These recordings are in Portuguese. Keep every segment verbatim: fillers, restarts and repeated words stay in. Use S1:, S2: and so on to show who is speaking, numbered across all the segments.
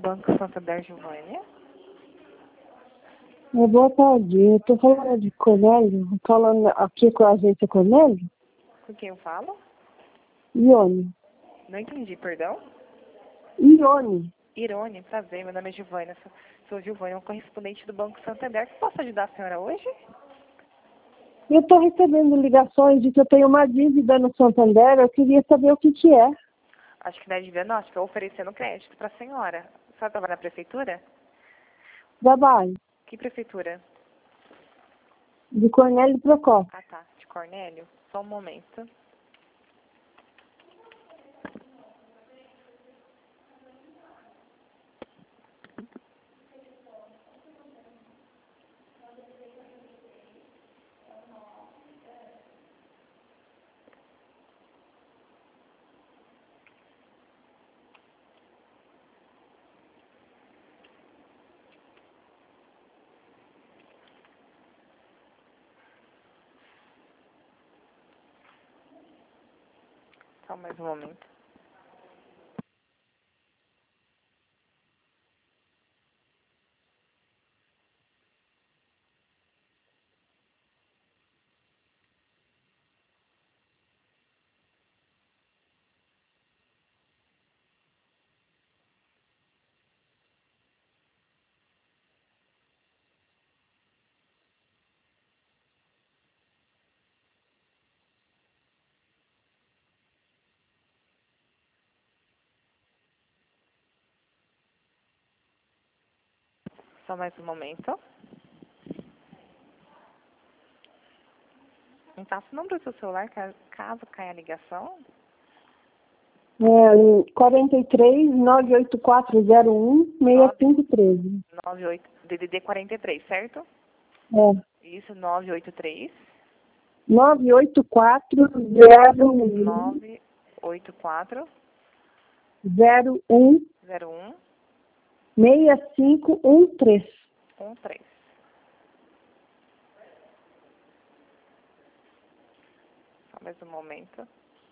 S1: Banco Santander, Giovânia.
S2: É, boa tarde, eu estou falando de Cornélio, falando aqui com a agência Cornélio.
S1: Com quem eu falo?
S2: Ione.
S1: Não entendi, perdão?
S2: Ione.
S1: Irone, prazer, meu nome é Giovânia, sou, sou Giovânia, um correspondente do Banco Santander. Posso ajudar a senhora hoje?
S2: Eu estou recebendo ligações de que eu tenho uma dívida no Santander, eu queria saber o que que é.
S1: Acho que não é dívida, não, acho que é oferecendo crédito para a senhora. A senhora trabalha na prefeitura?
S2: Trabalho,
S1: Que prefeitura?
S2: de Cornélio Procópio.
S1: Ah, tá, de Cornélio. Só um momento. Só mais um momento. Só mais um momento. Não passa o número do seu celular, ca- caso caia a ligação.
S2: É, quarenta e três, nove oito quatro zero um, seis cinco um três.
S1: nove oito, D D D quarenta e três, certo?
S2: É,
S1: Isso, nove oito três,
S2: nove oito quatro zero um,
S1: nove oito quatro,
S2: zero um,
S1: zero um,
S2: seis cinco um três.
S1: um três. Só mais um momento.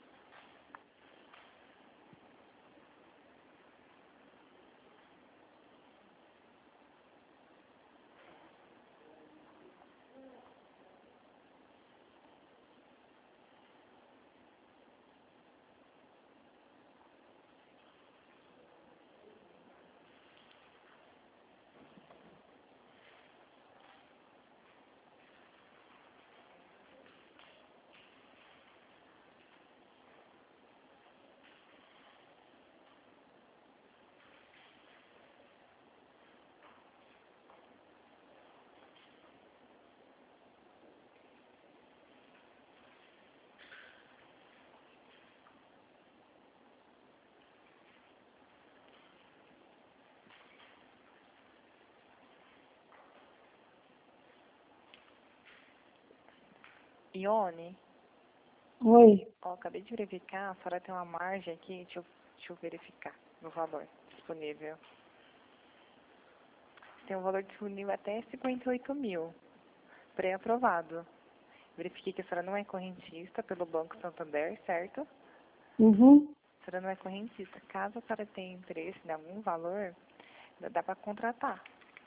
S1: Ione,
S2: Oi.
S1: ó, acabei de verificar, a senhora tem uma margem aqui, deixa eu, deixa eu verificar no valor disponível. Tem um valor disponível até cinquenta e oito mil, pré-aprovado. Verifiquei que a senhora não é correntista pelo Banco Santander, certo?
S2: Uhum.
S1: A senhora não é correntista. Caso a senhora tenha interesse em algum valor, dá para contratar.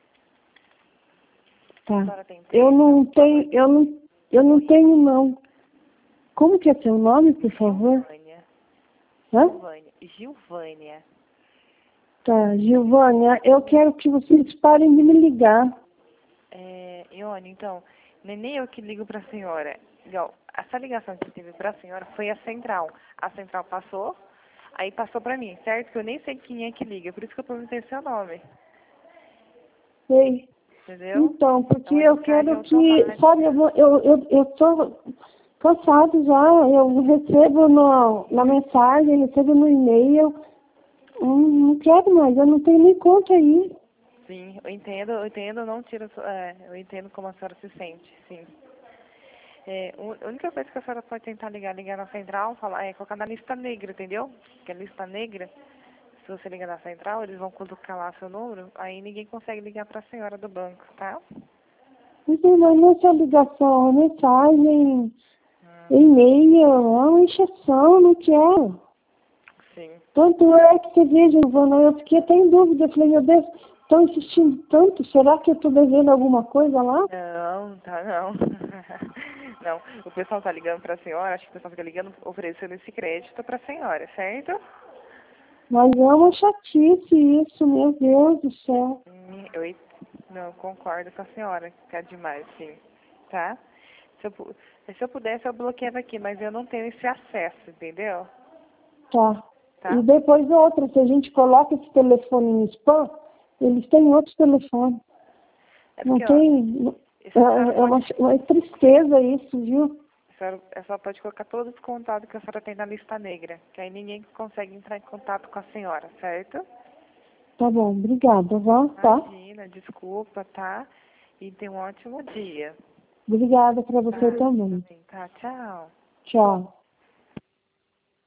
S1: A
S2: Tá.
S1: senhora tem interesse?
S2: Eu não
S1: em algum
S2: tenho,
S1: valor?
S2: eu não, eu não tenho não. Como que é seu nome, por favor?
S1: Giovânia.
S2: Hã?
S1: Giovânia. Giovânia.
S2: Tá, Giovânia, eu quero que vocês parem de me ligar.
S1: É, Ione, então, não é nem eu que ligo para a senhora. Igual, essa ligação que teve para a senhora foi a central. A central passou, aí passou para mim, certo? Que eu nem sei quem é que liga, por isso que eu perguntei seu nome.
S2: Sei.
S1: Entendeu?
S2: Então, porque
S1: Então, a
S2: eu
S1: mensagem
S2: quero que,
S1: automática.
S2: sabe, eu, vou- eu, eu, eu tô cansado já, eu recebo no, na mensagem, recebo no e-mail, hum, não quero mais, eu não tenho nem conta aí.
S1: Sim, eu entendo, eu entendo, não tiro, é, eu entendo como a senhora se sente, sim. É, u- a única coisa que a senhora pode tentar ligar, ligar na central, falar, é colocar na lista negra, entendeu? Que a lista negra, se você ligar na central, eles vão colocar lá seu número, aí ninguém consegue ligar para a senhora do banco, tá?
S2: Então, mas não é só ligação, é mensagem,
S1: Hum,
S2: e-mail, é uma encheção, não quero.
S1: sim.
S2: Tanto é que você veja, Giovana, eu fiquei até em dúvida. Eu falei, meu Deus, estão insistindo tanto, será que eu estou devendo alguma coisa lá?
S1: Não, tá não. Não, o pessoal tá ligando pra senhora, acho que o pessoal fica ligando oferecendo esse crédito pra senhora, certo?
S2: Mas é uma chatice isso, meu Deus do céu.
S1: Hum, Eu não concordo com a senhora, que é demais, sim. Tá? Se eu, pu- se eu pudesse, eu bloqueava aqui, mas eu não tenho esse acesso, entendeu?
S2: Tá.
S1: Tá?
S2: E depois outra, se a gente coloca esse telefone no spam, eles têm outros telefones.
S1: É
S2: Não
S1: porque, ó,
S2: tem.
S1: isso
S2: É,
S1: a senhora
S2: é uma,
S1: pode,
S2: uma tristeza isso, viu?
S1: a senhora, a senhora pode colocar todos os contatos que a senhora tem na lista negra, que aí ninguém consegue entrar em contato com a senhora, certo?
S2: Tá bom, obrigada, vó, tá?
S1: Imagina, desculpa, tá? E tenha um ótimo dia.
S2: Obrigada para
S1: Tá?
S2: você também.
S1: Tá, tchau.
S2: Tchau.